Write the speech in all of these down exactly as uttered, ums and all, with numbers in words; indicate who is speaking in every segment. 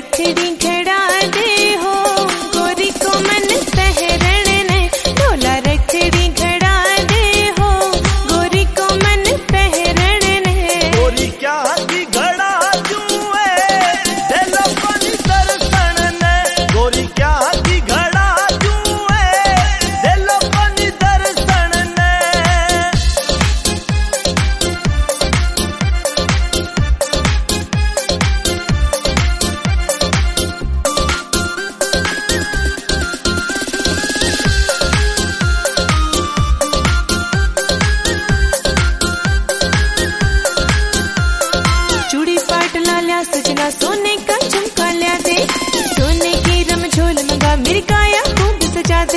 Speaker 1: रखड़ी घड़ा दे हो गोरी को मन पहरण ने ढोला रखड़ी घड़ा दे हो गोरी को मन पहरण ने
Speaker 2: गोरी क्या की घड़ा जुए दिलो पानी दर्शन ने गोरी क्या की घड़ा जुए दिलो पानी दर्शन ने
Speaker 1: सजना सोने का झुमका लिया दे सोने की रमझोल मंगा मेरी काया खूब सजा दे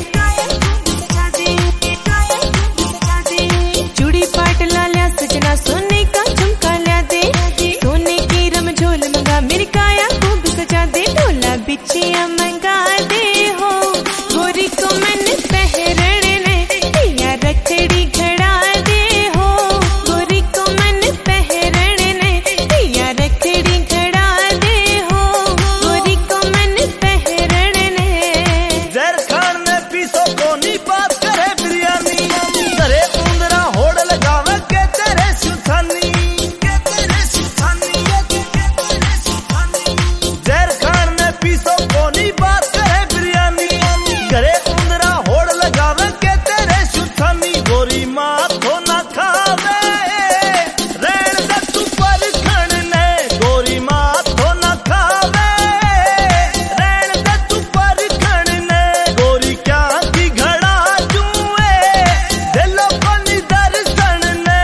Speaker 1: चूड़ी पाट लालिया सजना सोने का झुमका लिया दे सोने की रमझोल मंगा मेरी काया खूब सजा दे ढोला बिछिया मंगा दे हो गोरी को मन पहरण ने पिया रखड़ी घड़ा दे हो गोरी को मन पहरण ने पिया रखड़ी घड़ा दे हो गोरी को मन पहरण ने
Speaker 2: जर खान ने पीसो कोनी बात करे बिरयानी करे उंदरा होड़ लगावे के तेरे सुथानी के तेरे सुथानी के तेरे सुथानी जर खान ने पीसो कोनी बात करे बिरयानी करे उंदरा होड़ लगावे के तेरे सुथानी गोरी माँ को ना खावे रेण दे तू पर खण ने गोरी माँ को ना खावे रेण दे तू पर खण ने गोरी क्या की घड़ा जुए दिलो पानी दर्शन ने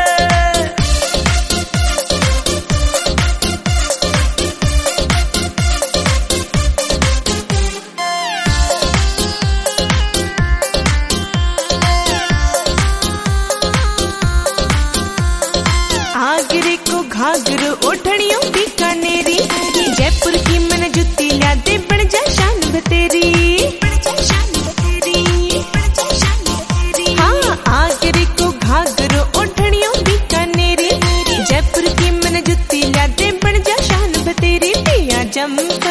Speaker 1: आगरे को घाघर ओढ़नियों बीकानेरी जयपुर की मन जुत्ती ला दे बन जा शान बतेरी हाँ आगरे को घाघर ओढ़नियों बीकानेरी जयपुर की मन जुत्ती ला दे बन जा शान बतेरी पिया जम